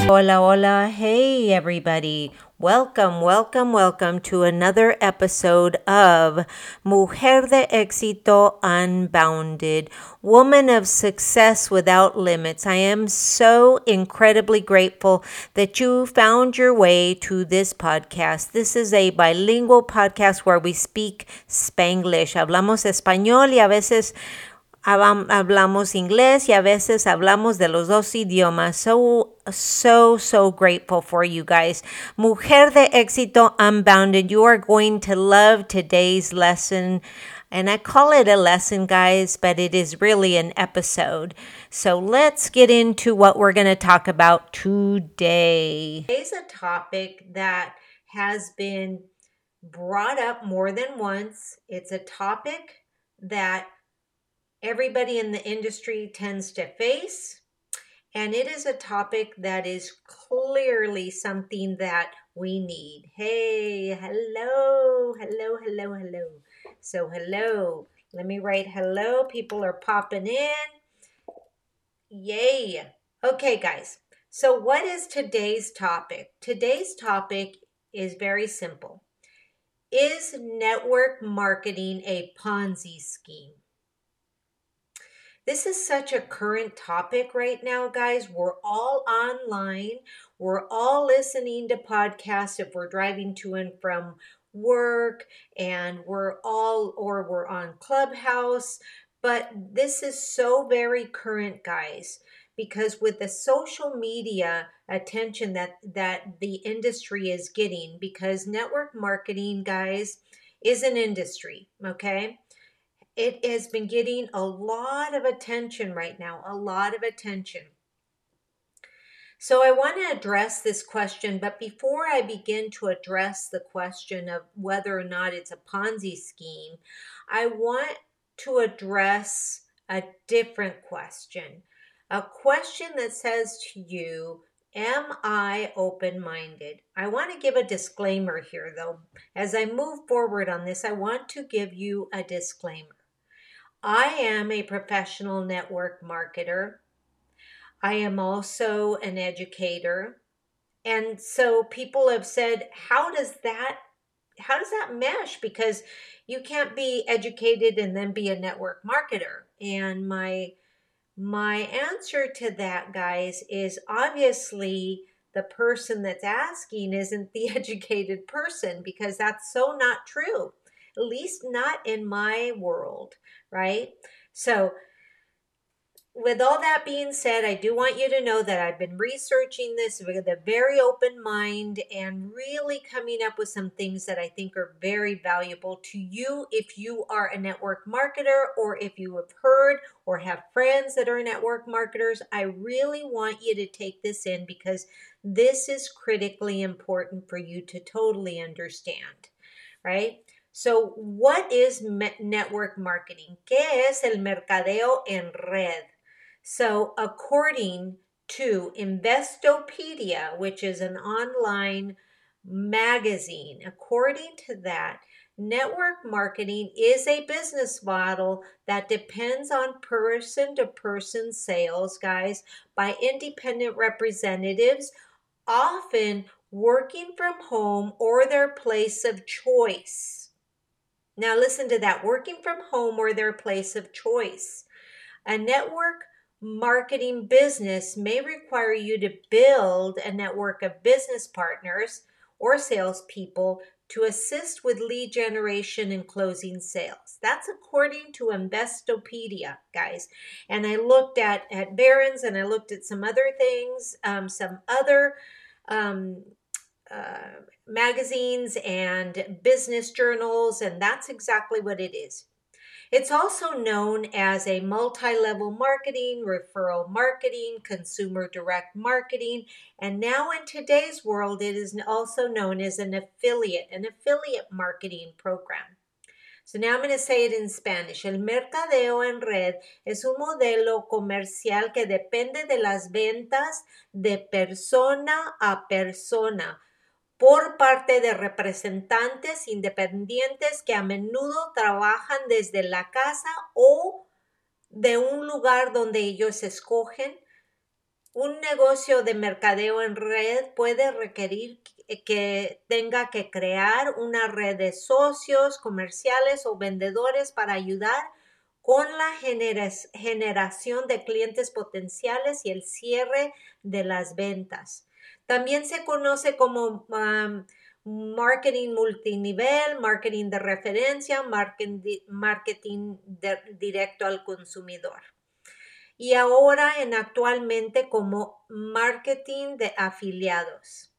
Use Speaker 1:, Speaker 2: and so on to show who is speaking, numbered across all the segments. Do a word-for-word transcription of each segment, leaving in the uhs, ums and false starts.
Speaker 1: Hola, hola. Hey, everybody. Welcome, welcome, welcome to another episode of Mujer de Éxito Unbounded, Woman of Success Without Limits. I am so incredibly grateful that you found your way to this podcast. This is a bilingual podcast where we speak Spanglish. Hablamos español y a veces hablamos inglés y a veces hablamos de los dos idiomas. So, so, so grateful for you guys. Mujer de Éxito Unbounded, you are going to love today's lesson. And I call it a lesson, guys, but it is really an episode. So let's get into what we're going to talk about today. Today's a topic that has been brought up more than once. It's a topic that everybody in the industry tends to face, and it is a topic that is clearly something that we need. Hey, hello, hello, hello, hello. So, hello. Let me write hello. People are popping in. Yay. Okay, guys. So, what is today's topic? Today's topic is very simple. Is network marketing a Ponzi scheme? This is such a current topic right now, guys. We're all online. We're all listening to podcasts if we're driving to and from work, and we're all, or we're on Clubhouse. But this is so very current, guys, because with the social media attention that, that the industry is getting, because network marketing, guys, is an industry, okay? It has been getting a lot of attention right now, a lot of attention. So I want to address this question, but before I begin to address the question of whether or not it's a Ponzi scheme, I want to address a different question. A question that says to you, am I open-minded? I want to give a disclaimer here, though. As I move forward on this, I want to give you a disclaimer. I am a professional network marketer. I am also an educator. And so people have said, how does that how does that mesh? Because you can't be educated and then be a network marketer. And my my answer to that, guys, is obviously the person that's asking isn't the educated person, because that's so not true. At least not in my world, right? So, with all that being said, I do want you to know that I've been researching this with a very open mind and really coming up with some things that I think are very valuable to you if you are a network marketer, or if you have heard or have friends that are network marketers. I really want you to take this in, because this is critically important for you to totally understand, right? So, what is me- network marketing? ¿Qué es el mercadeo en red? So, according to Investopedia, which is an online magazine, according to that, network marketing is a business model that depends on person to person sales, guys, by independent representatives, often working from home or their place of choice. Now, listen to that, working from home or their place of choice. A network marketing business may require you to build a network of business partners or salespeople to assist with lead generation and closing sales. That's according to Investopedia, guys. And I looked at, at Barron's, and I looked at some other things, um, some other um, uh, magazines and business journals, and that's exactly what it is. It's also known as a multi-level marketing, referral marketing, consumer direct marketing, and now in today's world, it is also known as an affiliate, an affiliate marketing program. So now I'm going to say it in Spanish. El mercadeo en red es un modelo comercial que depende de las ventas de persona a persona, por parte de representantes independientes que a menudo trabajan desde la casa o de un lugar donde ellos escogen. un negocio de mercadeo en red puede requerir que tenga que crear una red de socios comerciales o vendedores para ayudar con la generación de clientes potenciales y el cierre de las ventas. También se conoce como um, marketing multinivel, marketing de referencia, marketing, marketing de, directo al consumidor. Y ahora en actualmente como marketing de afiliados.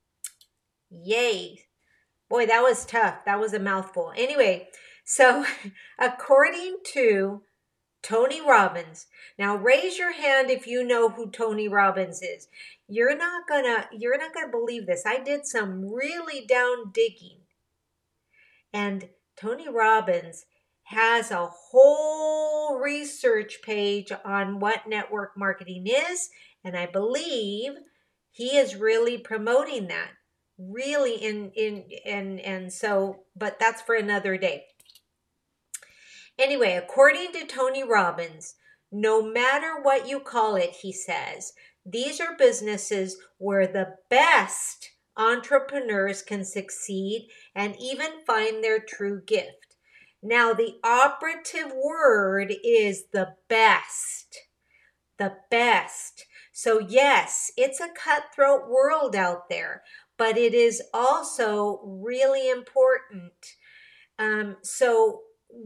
Speaker 1: Yay. Boy, that was tough. That was a mouthful. Anyway, so according to Tony Robbins. Now raise your hand if you know who Tony Robbins is. You're not gonna you're not gonna believe this. I did some really down digging. And Tony Robbins has a whole research page on what network marketing is, and I believe he is really promoting that. Really in in and and so but that's for another day. Anyway, according to Tony Robbins, no matter what you call it, he says, these are businesses where the best entrepreneurs can succeed and even find their true gift. Now, the operative word is the best. The best. So, yes, it's a cutthroat world out there, but it is also really important. Um, so,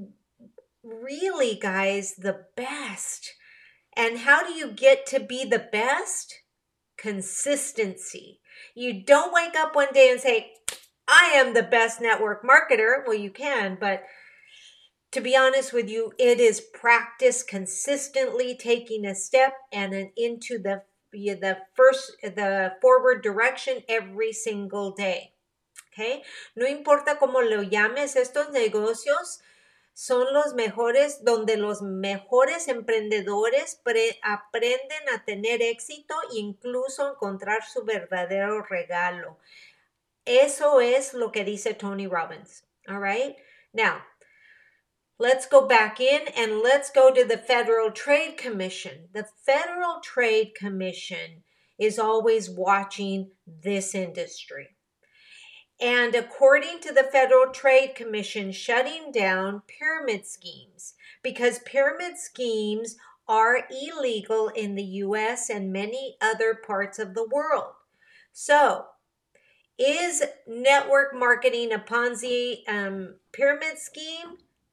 Speaker 1: really, guys, the best. And how do you get to be the best? Consistency. You don't wake up one day and say, I am the best network marketer. Well, you can, but to be honest with you, it is practice consistently taking a step and an into the the first the forward direction every single day. Okay? No importa cómo lo llames, estos negocios son los mejores, donde los mejores emprendedores pre- aprenden a tener éxito e incluso encontrar su verdadero regalo. Eso es lo que dice Tony Robbins. All right? Now, let's go back in and let's go to the Federal Trade Commission. The Federal Trade Commission is always watching this industry. And according to the Federal Trade Commission, shutting down pyramid schemes, because pyramid schemes are illegal in the U S and many other parts of the world. So, is network marketing a Ponzi um, pyramid scheme?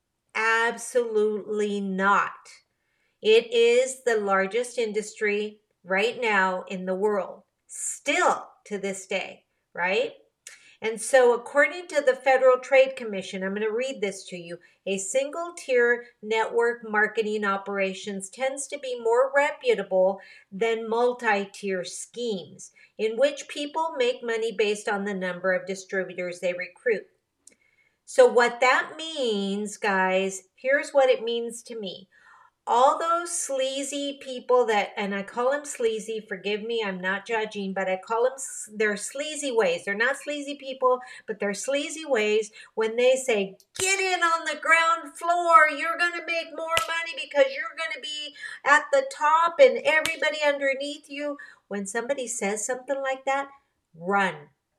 Speaker 1: Absolutely not. It is the largest industry right now in the world, still to this day, right? And so according to the Federal Trade Commission, I'm going to read this to you, a single tier network marketing operations tends to be more reputable than multi-tier schemes, in which people make money based on the number of distributors they recruit. So what that means, guys, here's what it means to me. All those sleazy people that, and I call them sleazy, forgive me, I'm not judging, but I call them, they're sleazy ways. They're not sleazy people, but they're sleazy ways when they say, get in on the ground floor, you're going to make more money because you're going to be at the top and everybody underneath you. When somebody says something like that, run.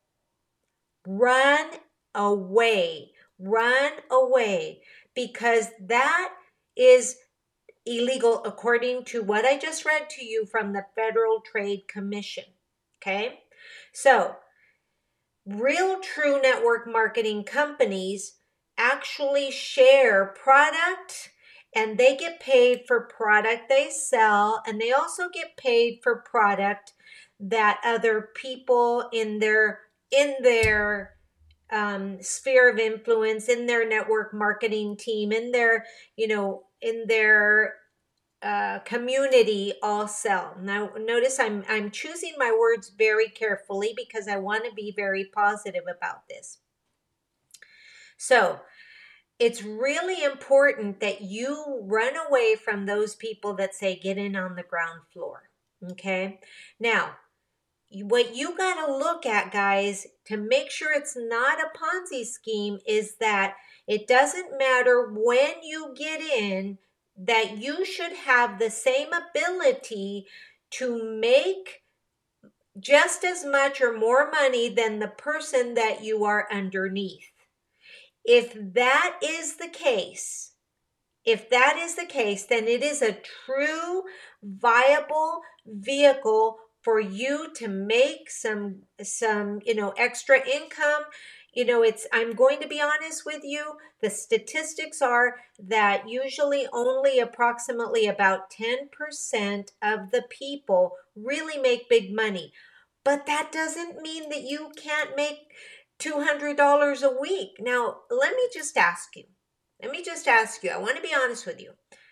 Speaker 1: Run away. Run away, because that is illegal according to what I just read to you from the Federal Trade Commission. Okay? So, real true network marketing companies actually share product, and they get paid for product they sell, and they also get paid for product that other people in their in their um, sphere of influence, in their network marketing team, in their, you know, in their uh, community all sell. Now, notice I'm I'm choosing my words very carefully because I want to be very positive about this. So, it's really important that you run away from those people that say get in on the ground floor. Okay? Now, what you got to look at, guys, to make sure it's not a Ponzi scheme is that it doesn't matter when you get in, that you should have the same ability to make just as much or more money than the person that you are underneath. If that is the case, if that is the case, then it is a true viable vehicle for you to make some some, you know, extra income. You know, it's I'm going to be honest with you, the statistics are that usually only approximately about ten percent of the people really make big money. But that doesn't mean that you can't make two hundred dollars a week. Now, let me just ask you. Let me just ask you. I want to be honest with you.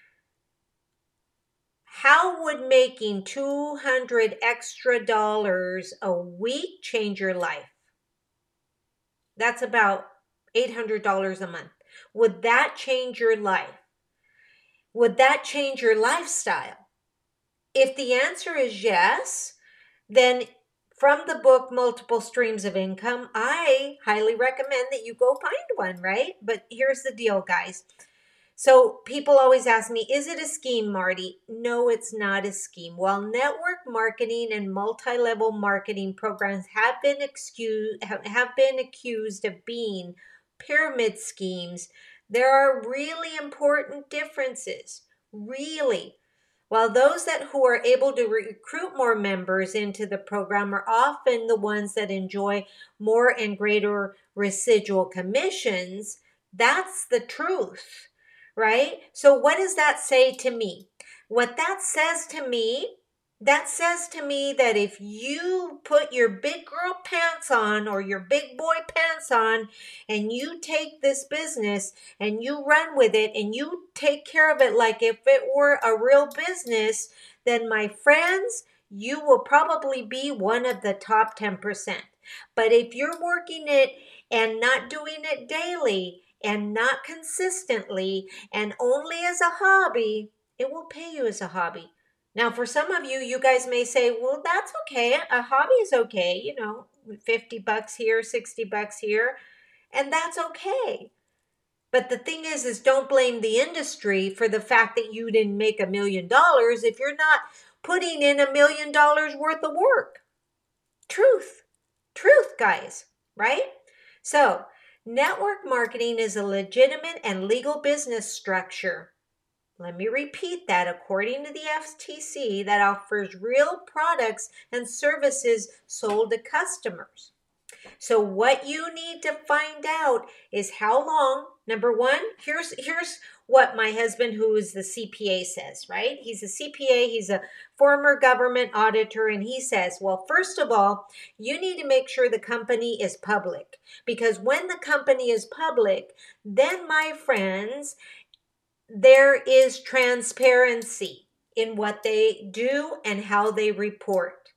Speaker 1: How would making two hundred extra dollars a week change your life? That's about eight hundred dollars a month. Would that change your life? Would that change your lifestyle? If the answer is yes, then from the book Multiple Streams of Income, I highly recommend that you go find one, right? But here's the deal, guys. So people always ask me, is it a scheme, Marty? No, it's not a scheme. While network marketing and multi-level marketing programs have been excused, have been accused of being pyramid schemes, there are really important differences. Really. While those that who are able to recruit more members into the program are often the ones that enjoy more and greater residual commissions, that's the truth, right? So what does that say to me? What that says to me, that says to me that if you put your big girl pants on or your big boy pants on and you take this business and you run with it and you take care of it like if it were a real business, then my friends, you will probably be one of the top ten percent. But if you're working it and not doing it daily and not consistently and only as a hobby, it will pay you as a hobby. Now, for some of you, you guys may say, well, that's okay. A hobby is okay. You know, fifty bucks here, sixty bucks here, and that's okay. But the thing is, is don't blame the industry for the fact that you didn't make a million dollars if you're not putting in a million dollars worth of work. Truth. Truth, guys, right? So, network marketing is a legitimate and legal business structure. Let me repeat that. According to the F T C, that offers real products and services sold to customers. So what you need to find out is how long. Number one, here's here's what my husband, who is the C P A, says, right? He's a C P A, he's a former government auditor, and he says, well, first of all, you need to make sure the company is public. Because when the company is public, then, my friends, there is transparency in what they do and how they report.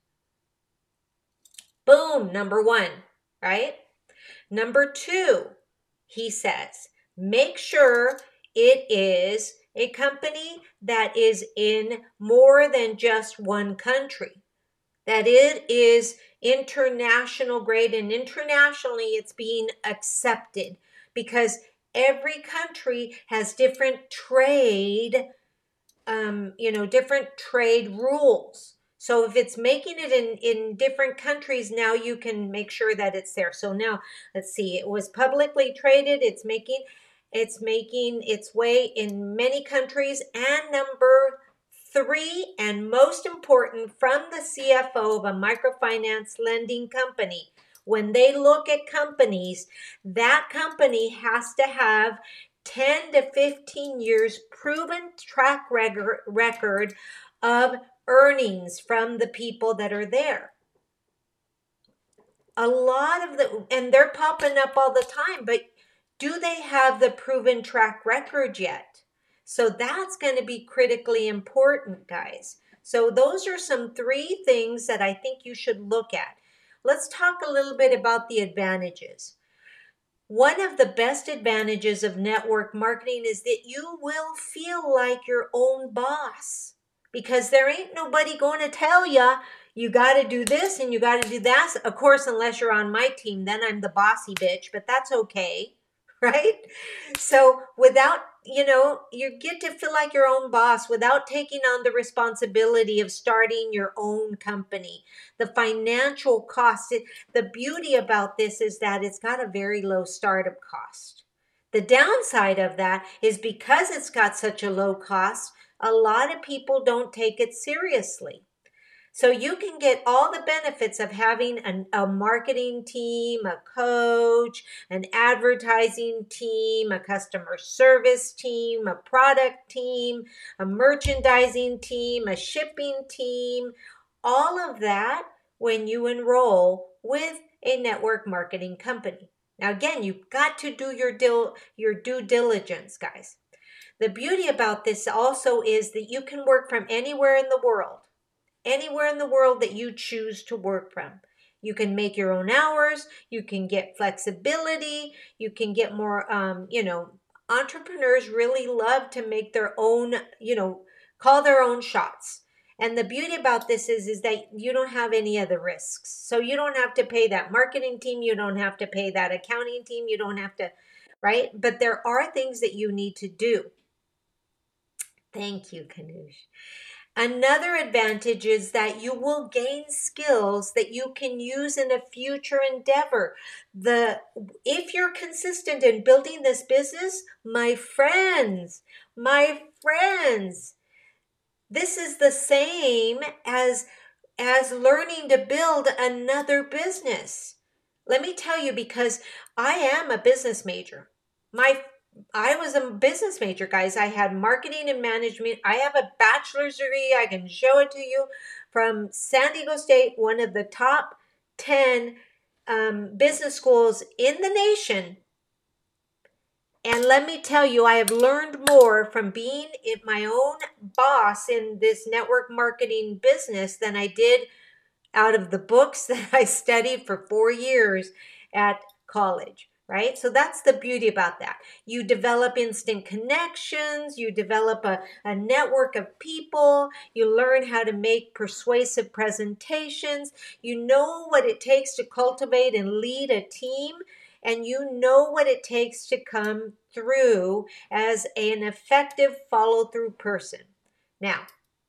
Speaker 1: Boom, number one, right? Number two, he says, make sure it is a company that is in more than just one country, that it is international grade, and internationally it's being accepted because every country has different trade, um, you know, different trade rules. So if it's making it in, in different countries, now you can make sure that it's there. So now, let's see, it was publicly traded. It's making, it's making its way in many countries. And number three, and most important, from the C F O of a microfinance lending company, when they look at companies, that company has to have ten to fifteen years proven track record of earnings from the people that are there. A lot of the, and they're popping up all the time, but do they have the proven track record yet? So that's going to be critically important, guys. So those are some three things that I think you should look at. Let's talk a little bit about the advantages. One of the best advantages of network marketing is that you will feel like your own boss, because there ain't nobody going to tell you, you got to do this and you got to do that. Of course, unless you're on my team, then I'm the bossy bitch, but that's okay, right? So without you know, you get to feel like your own boss without taking on the responsibility of starting your own company. The financial cost, it, the beauty about this is that it's got a very low startup cost. The downside of that is because it's got such a low cost, a lot of people don't take it seriously. So you can get all the benefits of having an, a marketing team, a coach, an advertising team, a customer service team, a product team, a merchandising team, a shipping team, all of that when you enroll with a network marketing company. Now, again, you've got to do your, dil- your due diligence, guys. The beauty about this also is that you can work from anywhere in the world. Anywhere in the world that you choose to work from. You can make your own hours. You can get flexibility. You can get more, um, you know, entrepreneurs really love to make their own, you know, call their own shots. And the beauty about this is, is that you don't have any other risks. So you don't have to pay that marketing team. You don't have to pay that accounting team. You don't have to, right? But there are things that you need to do. Thank you, Kanush. Another advantage is that you will gain skills that you can use in a future endeavor. The if you're consistent in building this business, my friends, my friends, this is the same as as learning to build another business. Let me tell you, because I am a business major. My I was a business major, guys. I had marketing and management. I have a bachelor's degree. I can show it to you from San Diego State, one of the top ten um, business schools in the nation. And let me tell you, I have learned more from being my own boss in this network marketing business than I did out of the books that I studied for four years at college, right? So that's the beauty about that. You develop instant connections, you develop a, a network of people, you learn how to make persuasive presentations, you know what it takes to cultivate and lead a team, and you know what it takes to come through as an effective follow-through person. Now,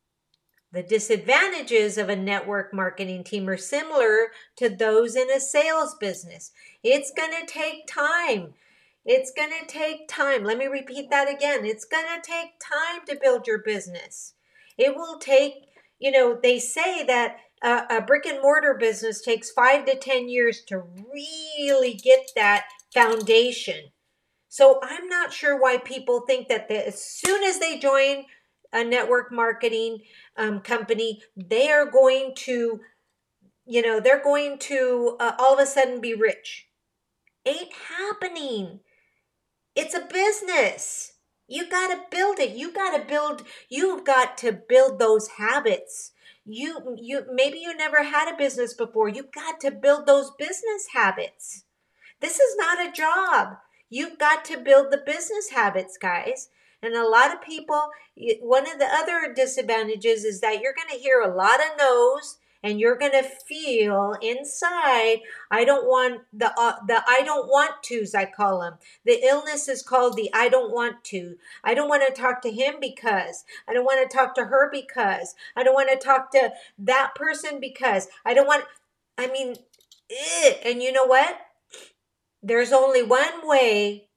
Speaker 1: the disadvantages of a network marketing team are similar to those in a sales business. It's going to take time. It's going to take time. Let me repeat that again. It's going to take time to build your business. It will take, you know, they say that a, a brick and mortar business takes five to ten years to really get that foundation. So I'm not sure why people think that the, as soon as they join a network marketing um, company, they are going to, you know, they're going to uh, all of a sudden be rich. Ain't happening. It's a business. You got to build it. You got to build, you've got to build those habits. You, you, maybe you never had a business before. You've got to build those business habits. This is not a job. You've got to build the business habits, guys. And a lot of people, one of the other disadvantages is that you're going to hear a lot of no's, and you're going to feel inside, I don't want the, uh, the I don't want to's, I call them. The illness is called the I don't want to. I don't want to talk to him because. I don't want to talk to her because. I don't want to talk to that person because. I don't want, I mean, eh. And you know what? There's only one way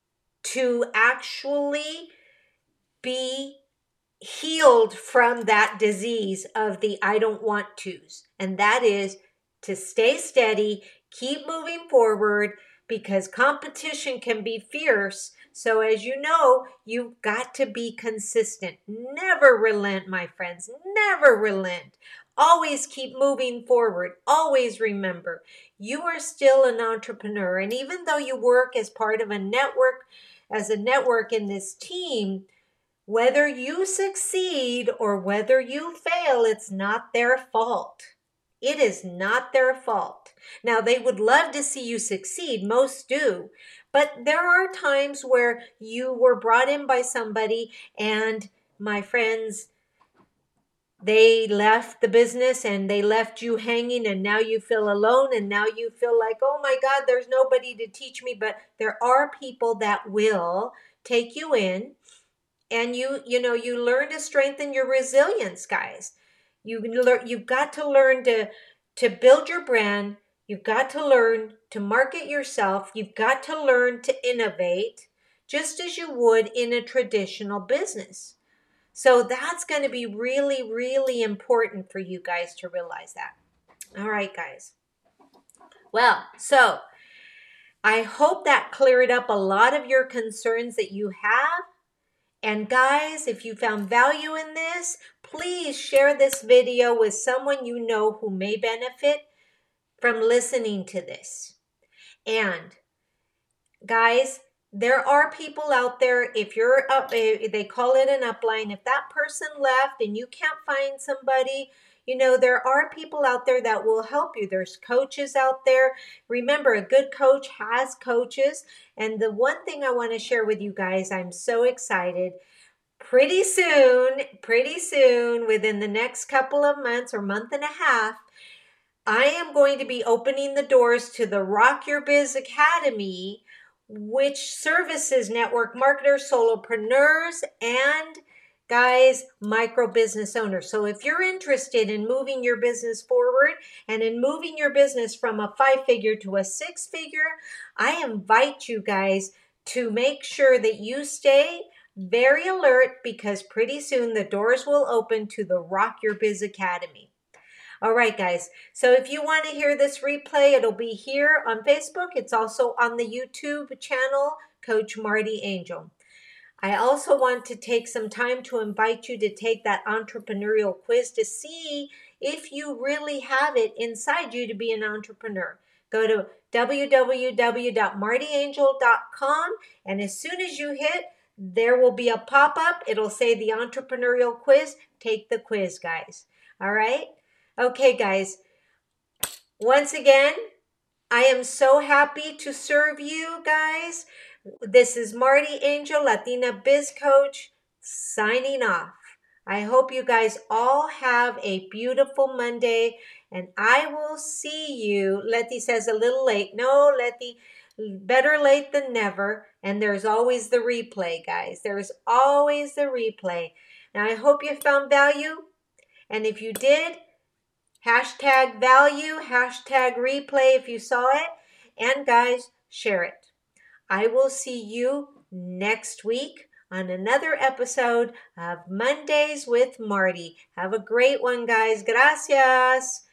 Speaker 1: to actually be healed from that disease of the I don't want to's. And that is to stay steady, keep moving forward, because competition can be fierce. So as you know, you've got to be consistent. Never relent, my friends. Never relent. Always keep moving forward. Always remember, you are still an entrepreneur. And even though you work as part of a network, as a network in this team, whether you succeed or whether you fail, it's not their fault. It is not their fault. Now, they would love to see you succeed. Most do. But there are times where you were brought in by somebody and, my friends, they left the business and they left you hanging, and now you feel alone, and now you feel like, oh my God, there's nobody to teach me. But there are people that will take you in, and you, you know, you learn to strengthen your resilience, guys. You learn, you've got to learn to, to build your brand. You've got to learn to market yourself. You've got to learn to innovate just as you would in a traditional business. So that's going to be really, really important for you guys to realize that. All right, guys. Well, so I hope that cleared up a lot of your concerns that you have. And guys, if you found value in this, please share this video with someone you know who may benefit from listening to this. And guys, there are people out there, if you're up, they call it an upline, if that person left and you can't find somebody, you know, there are people out there that will help you. There's coaches out there. Remember, a good coach has coaches. And the one thing I want to share with you guys, I'm so excited. Pretty soon, pretty soon, within the next couple of months or month and a half, I am going to be opening the doors to the Rock Your Biz Academy, which services network marketers, solopreneurs, and guys, micro business owners. So if you're interested in moving your business forward and in moving your business from a five figure to a six figure, I invite you guys to make sure that you stay very alert, because pretty soon the doors will open to the Rock Your Biz Academy. All right, guys. So if you want to hear this replay, it'll be here on Facebook. It's also on the YouTube channel, Coach Marty Angel. I also want to take some time to invite you to take that entrepreneurial quiz to see if you really have it inside you to be an entrepreneur. Go to w w w dot marty angel dot com, and as soon as you hit, there will be a pop-up. It'll say the entrepreneurial quiz. Take the quiz, guys. All right? Okay, guys. Once again, I am so happy to serve you guys. This is Marty Angel, Latina Biz Coach, signing off. I hope you guys all have a beautiful Monday, and I will see you. Letty says a little late. No, Letty, better late than never. And there's always the replay, guys. There's always the replay. Now, I hope you found value. And if you did, hashtag value, hashtag replay if you saw it. And guys, share it. I will see you next week on another episode of Mondays with Marty. Have a great one, guys. Gracias.